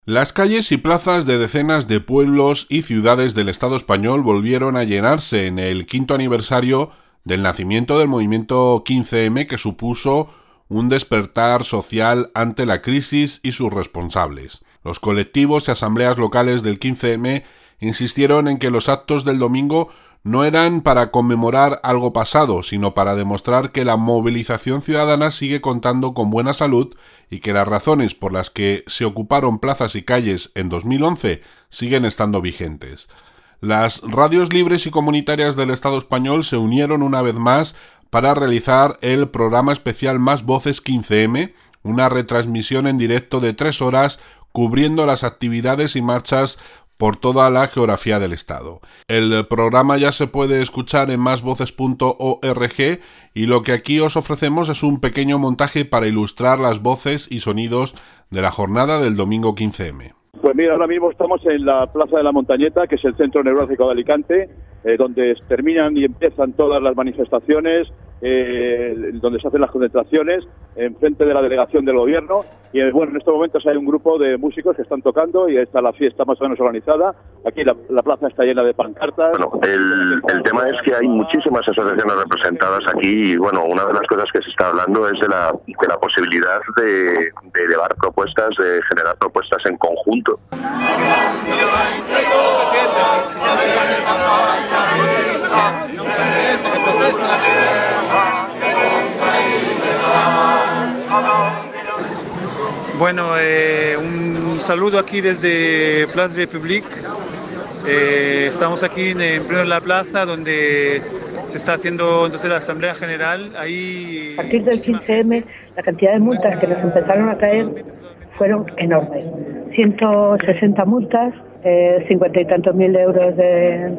Las calles y plazas de decenas de pueblos y ciudades del Estado español volvieron a llenarse en el 5º aniversario del nacimiento del movimiento 15M, que supuso un despertar social ante la crisis y sus responsables. Los colectivos y asambleas locales del 15M insistieron en que los actos del domingo no eran para conmemorar algo pasado, sino para demostrar que la movilización ciudadana sigue contando con buena salud y que las razones por las que se ocuparon plazas y calles en 2011 siguen estando vigentes. Las radios libres y comunitarias del Estado español se unieron una vez más para realizar el programa especial Más Voces 15M, una retransmisión en directo de 3 horas cubriendo las actividades y marchas por toda la geografía del Estado. El programa ya se puede escuchar en másvoces.org y lo que aquí os ofrecemos es un pequeño montaje para ilustrar las voces y sonidos de la jornada del domingo 15M. Pues mira, ahora mismo estamos en la Plaza de la Montañeta, que es el centro neurálgico de Alicante, donde terminan y empiezan todas las manifestaciones, donde se hacen las concentraciones, enfrente de la delegación del gobierno. Y bueno, en estos momentos hay un grupo de músicos que están tocando y está la fiesta más o menos organizada. Aquí la plaza está llena de pancartas. Bueno, el tema es que hay muchísimas asociaciones representadas aquí y bueno, una de las cosas que se está hablando es de la posibilidad de elevar propuestas, de generar propuestas en conjunto. Bueno, un saludo aquí desde Place de République. Estamos aquí en pleno de la plaza donde se está haciendo entonces la Asamblea General. Ahí, a partir del 15M, la cantidad de multas que nos empezaron a caer fueron enormes. 160 multas, 50 y tantos mil euros de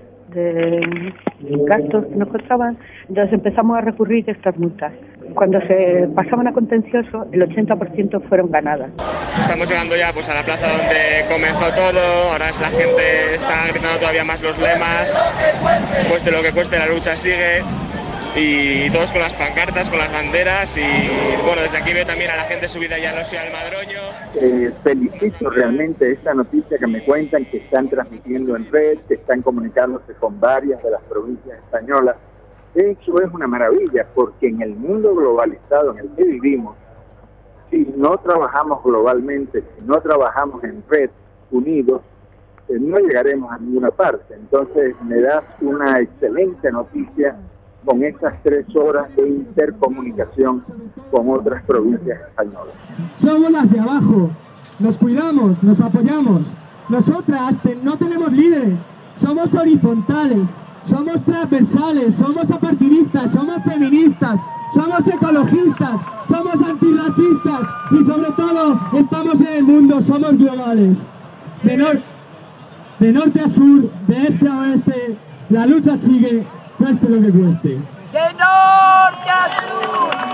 gastos que nos costaban. Entonces empezamos a recurrir a estas multas. Cuando se pasaban a contencioso, el 80% fueron ganadas. Estamos llegando ya pues a la plaza donde comenzó todo. Ahora la gente está gritando todavía más los lemas, cueste lo que cueste, la lucha sigue. Y todos con las pancartas, con las banderas. Y bueno, desde aquí veo también a la gente subida ya al Madroño. Felicito realmente esta noticia que me cuentan, que están transmitiendo en red, que están comunicándose con varias de las provincias españolas. Eso es una maravilla, porque en el mundo globalizado en el que vivimos, si no trabajamos globalmente, si no trabajamos en red, unidos, no llegaremos a ninguna parte. Entonces me das una excelente noticia con esas 3 horas de intercomunicación con otras provincias españolas. Somos las de abajo, nos cuidamos, nos apoyamos. Nosotras no tenemos líderes, somos horizontales, somos transversales, somos apartidistas, somos feministas, somos ecologistas, somos antirracistas y sobre todo estamos en el mundo, somos globales. De norte a sur, de este a oeste, la lucha sigue, cueste lo que cueste. De norte a sur.